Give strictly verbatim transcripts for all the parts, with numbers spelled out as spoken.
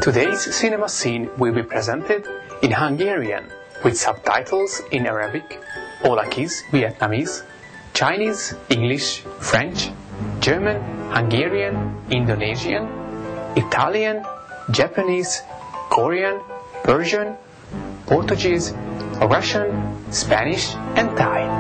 Today's cinema scene will be presented in Hungarian with subtitles in Arabic, Olakiz, Vietnamese, Chinese, English, French, German, Hungarian, Indonesian, Italian, Japanese, Korean, Persian, Portuguese, Russian, Spanish, and Thai.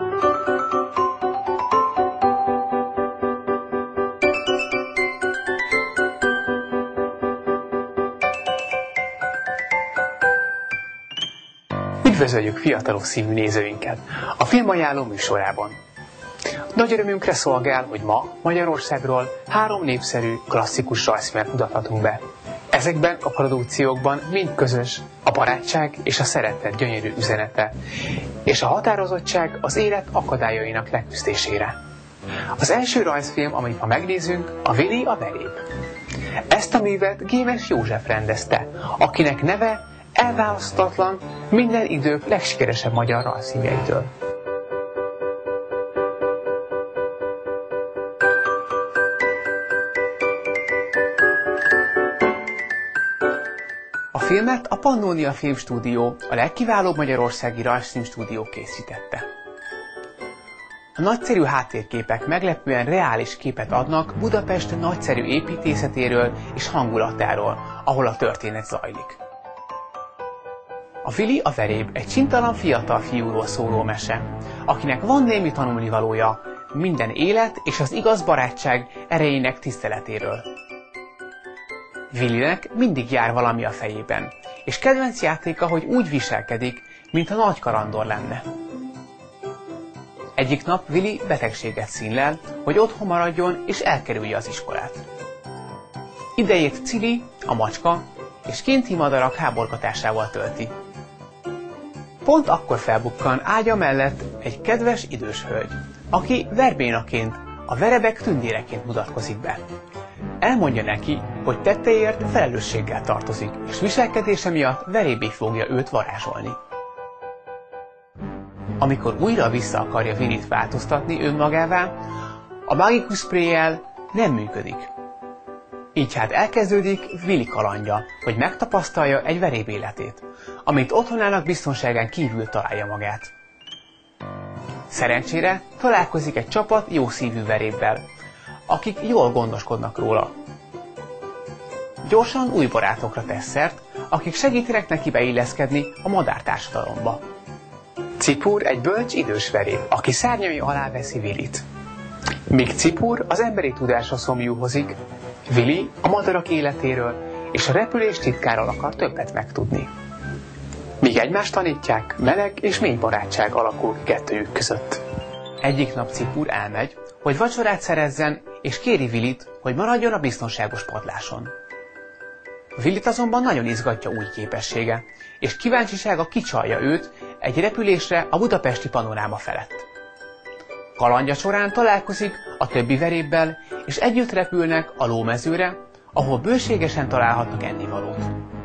Üdvözöljük fiatalok szívű nézőinket a filmajánló műsorában. Nagy örömünkre szolgál, hogy ma Magyarországról három népszerű, klasszikus rajzfilmet mutathatunk be. Ezekben a produkciókban mind közös a barátság és a szeretet gyönyörű üzenete, és a határozottság az élet akadályainak leküzdésére. Az első rajzfilm, amit ma megnézünk, a Vili a veréb. Ezt a művet Gémes József rendezte, akinek neve elválaszthatatlan minden idők legsikeresebb magyar rajzfilmjeitől. A filmet a Pannónia Filmstúdió, a legkiválóbb magyarországi rajzfilmstúdió készítette. A nagyszerű háttérképek meglepően reális képet adnak Budapest nagyszerű építészetéről és hangulatáról, ahol a történet zajlik. A Vili a veréb egy csintalan fiatal fiúról szóló mese, akinek van némi tanulnivalója minden élet és az igaz barátság erejének tiszteletéről. Vilinek mindig jár valami a fejében, és kedvenc játéka, hogy úgy viselkedik, mintha nagy kalandor lenne. Egyik nap Vili betegséget színlel, hogy otthon maradjon és elkerülje az iskolát. Idejét Cili, a macska, és kinti madarak háborgatásával tölti. Pont akkor felbukkan ágya mellett egy kedves idős hölgy, aki verbénaként, a verebek tündéreként mutatkozik be. Elmondja neki, hogy tetteért felelősséggel tartozik, és viselkedése miatt verébé fogja őt varázsolni. Amikor újra vissza akarja Vilit változtatni önmagává, a Magikus Spray-jel nem működik. Így hát elkezdődik Vili kalandja, hogy megtapasztalja egy veréb életét, amit otthonának biztonságán kívül találja magát. Szerencsére találkozik egy csapat jószívű verébbel, akik jól gondoskodnak róla. Gyorsan új barátokra tesz szert, akik segítenek neki beilleszkedni a madártársadalomba. Cipur egy bölcs idős veréb, aki szárnyai alá veszi Vilit. Míg Cipur az emberi tudásra szomjúhozik, Vili a madarak életéről és a repülés titkáról akar többet megtudni. Míg egymást tanítják, meleg és mély barátság alakul ki kettőjük között. Egyik nap Cipur elmegy, hogy vacsorát szerezzen, és kéri Vilit, hogy maradjon a biztonságos padláson. Vilit azonban nagyon izgatja új képessége, és kíváncsisága kicsalja őt egy repülésre a budapesti panoráma felett. Kalandja során találkozik a többi verébbel, és együtt repülnek a lómezőre, ahol bőségesen találhatnak ennivalót.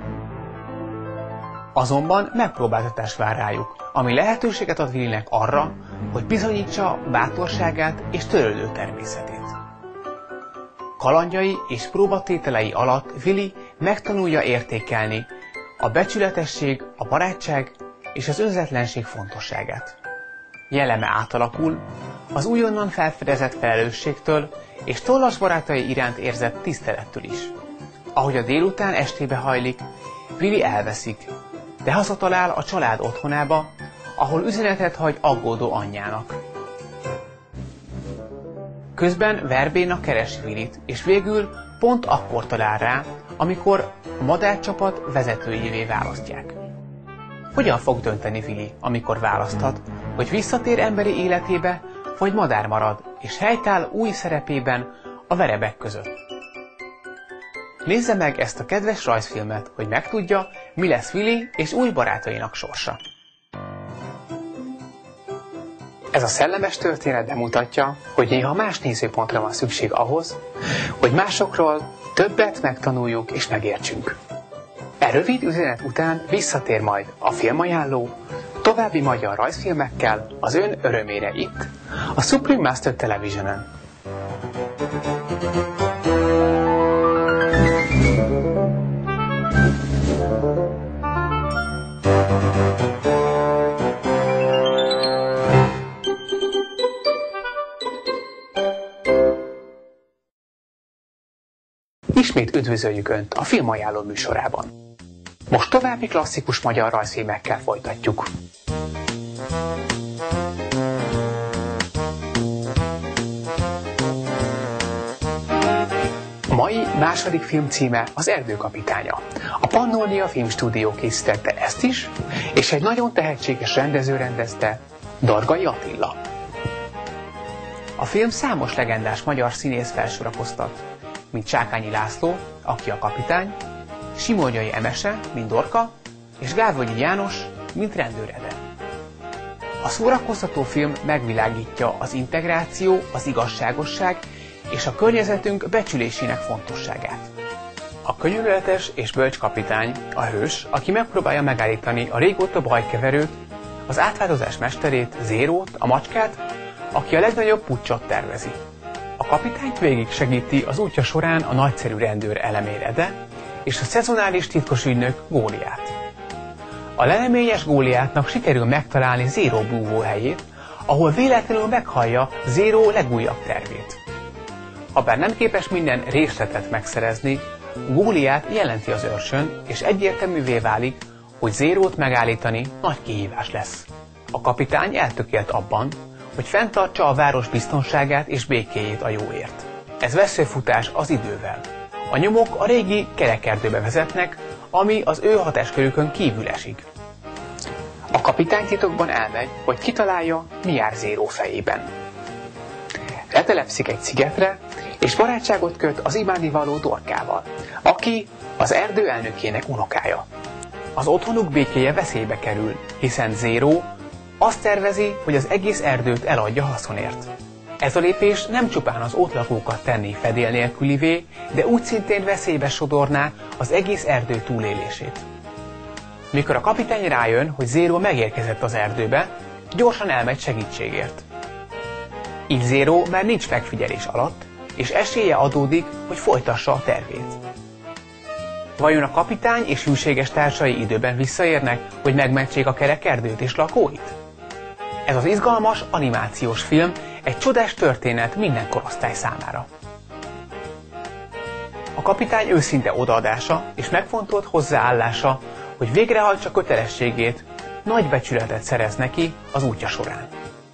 Azonban megpróbáltatás vár rájuk, ami lehetőséget ad Vilinek arra, hogy bizonyítsa bátorságát és törődő természetét. Kalandjai és próbatételei alatt Vili megtanulja értékelni a becsületesség, a barátság és az önzetlenség fontosságát. Jelleme átalakul az újonnan felfedezett felelősségtől és tollas barátai iránt érzett tisztelettől is. Ahogy a délután estébe hajlik, Vili elveszik, de hazatalál a család otthonába, ahol üzenetet hagy aggódó anyjának. Közben Verbéna keresi Vilit, és végül pont akkor talál rá, amikor a madárcsapat vezetőjévé választják. Hogyan fog dönteni Vili, amikor választhat, hogy visszatér emberi életébe, vagy madár marad, és helytáll új szerepében a verebek között? Nézze meg ezt a kedves rajzfilmet, hogy megtudja, mi lesz Vili és új barátainak sorsa. Ez a szellemes történet bemutatja, hogy néha más nézőpontra van szükség ahhoz, hogy másokról többet megtanuljuk és megértsünk. E rövid üzenet után visszatér majd a filmajánló további magyar rajzfilmekkel az ön örömére itt, a Supreme Master Televisionen. ismét üdvözöljük Önt a filmajánló műsorában. Most további klasszikus magyar rajzfilmekkel folytatjuk. A mai második film címe Az Erdőkapitánya. A Pannónia Filmstúdió készítette ezt is, és egy nagyon tehetséges rendező rendezte, Dargai Attila. A film számos legendás magyar színész felsorakoztat, mint Csákányi László, aki a kapitány, Simorgyai Emese, mint Dorka, és Gávölgyi János, mint Rendőr Ede. A szórakoztató film megvilágítja az integráció, az igazságosság és a környezetünk becsülésének fontosságát. A könyörületes és bölcs kapitány, a hős, aki megpróbálja megállítani a régóta bajkeverőt, az átváltozás mesterét, Zérót, a macskát, aki a legnagyobb puccsot tervezi. A kapitányt végig segíti az útja során a nagyszerű rendőr Elemér Ede és a szezonális titkos ügynök Góliát. A leleményes Góliátnak sikerül megtalálni Zéró búvóhelyét, ahol véletlenül meghallja Zéró legújabb tervét. Habár nem képes minden részletet megszerezni, Góliát jelenti az őrsön, és egyértelművé válik, hogy Zérót megállítani nagy kihívás lesz. A kapitány eltökélt abban, hogy fenntartsa a város biztonságát és békéjét a jóért. Ez veszőfutás az idővel. A nyomok a régi kerekerdőbe vezetnek, ami az ő hatáskörükön kívül esik. A kapitány titokban elmegy, hogy kitalálja, mi jár Zéró fejében. Letelepszik egy szigetre, és barátságot köt az imánivaló Dorkával, aki az erdő elnökének unokája. Az otthonuk békéje veszélybe kerül, hiszen Zéró azt tervezi, hogy az egész erdőt eladja haszonért. Ez a lépés nem csupán az ott lakókat tenné fedél nélkülivé, de úgy szintén veszélybe sodorná az egész erdő túlélését. Mikor a kapitány rájön, hogy Zéró megérkezett az erdőbe, gyorsan elmegy segítségért. Így Zéró már nincs megfigyelés alatt, és esélye adódik, hogy folytassa a tervét. Vajon a kapitány és hűséges társai időben visszaérnek, hogy megmentsék a kerekerdőt és lakóit? Ez az izgalmas animációs film egy csodás történet minden korosztály számára. A kapitány őszinte odaadása és megfontolt hozzáállása, hogy végrehajtsa kötelességét, nagy becsületet szerez neki az útja során.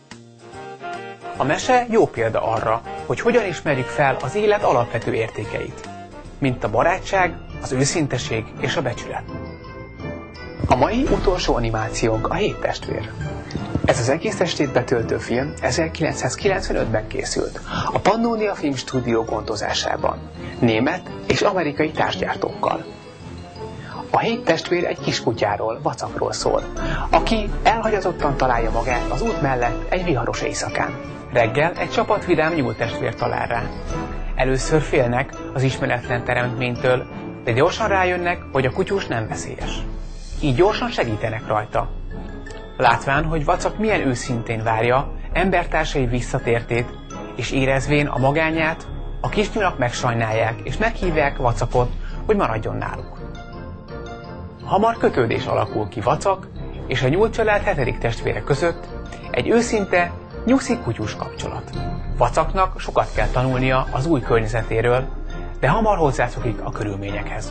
A mese jó példa arra, hogy hogyan ismerjük fel az élet alapvető értékeit, mint a barátság, az őszinteség és a becsület. A mai utolsó animációnk a Hét testvér. Ez az egész estét betöltő film ezerkilencszázkilencvenötben készült, a Pannónia Filmstúdió gondozásában, német és amerikai társgyártókkal. A Hét testvér egy kiskutyáról, Vacakról szól, aki elhagyatottan találja magát az út mellett egy viharos éjszakán. Reggel egy csapat vidám nyúltestvér talál rá. Először félnek az ismeretlen teremtménytől, de gyorsan rájönnek, hogy a kutyus nem veszélyes. Így gyorsan segítenek rajta. Látván, hogy Vacak milyen őszintén várja embertársai visszatértét, és érezvén a magányát, a kisnyulak megsajnálják és meghívják Vacakot, hogy maradjon náluk. Hamar kötődés alakul ki Vacak és a nyúlcsalád hetedik testvére között, egy őszinte, nyugszi kutyus kapcsolat. Vacaknak sokat kell tanulnia az új környezetéről, de hamar hozzászokik a körülményekhez.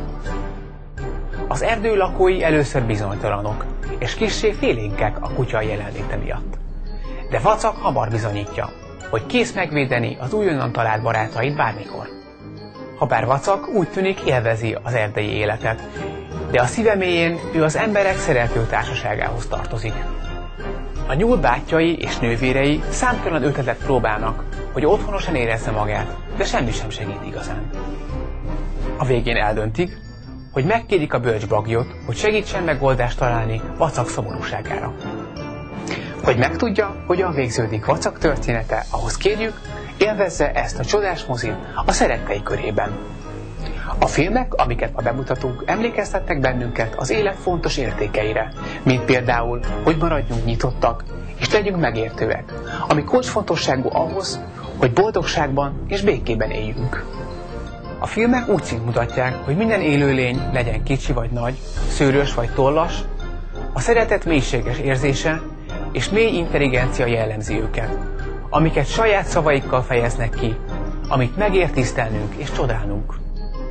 Az erdő lakói először bizonytalanok, és kissé félénkek a kutya jelenléte miatt. De Vacak hamar bizonyítja, hogy kész megvédeni az újonnan talált barátait bármikor. Habár Vacak úgy tűnik élvezi az erdei életet, de a szíve mélyén ő az emberek szerető társaságához tartozik. A nyúl bátyjai és nővérei számtalan ötletet próbálnak, hogy otthonosan érezze magát, de semmi sem segít igazán. A végén eldöntik, hogy megkérik a bölcs Baggyot, hogy segítsen megoldást találni Vacak szomorúságára. Hogy megtudja, hogyan végződik Vacak története, ahhoz kérjük, élvezze ezt a csodás mozit a szerettei körében. A filmek, amiket ma bemutatunk, emlékeztetnek bennünket az élet fontos értékeire, mint például, hogy maradjunk nyitottak, és legyünk megértőek, ami kulcsfontosságú ahhoz, hogy boldogságban és békében éljünk. A filmek úgy szint mutatják, hogy minden élőlény, legyen kicsi vagy nagy, szőrös vagy tollas, a szeretet mélységes érzése és mély intelligencia jellemzi őket, amiket saját szavaikkal fejeznek ki, amit megér tisztelnünk és csodálnunk.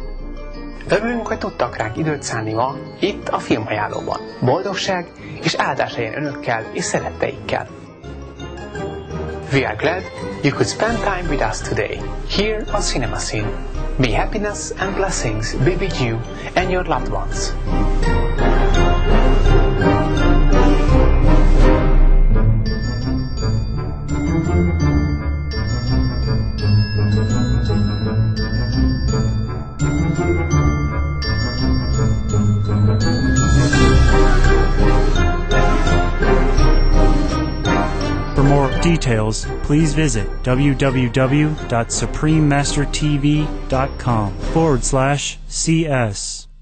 Örülünk, hogy tudtak ránk időt szánni ma, itt a filmajánlóban. Boldogság és áldás legyen önökkel és szeretteikkel. We are glad you could spend time with us today, here on Cinema Scene. May happiness and blessings be with you and your loved ones. For more details, please visit www.suprememastertv.com forward slash CS.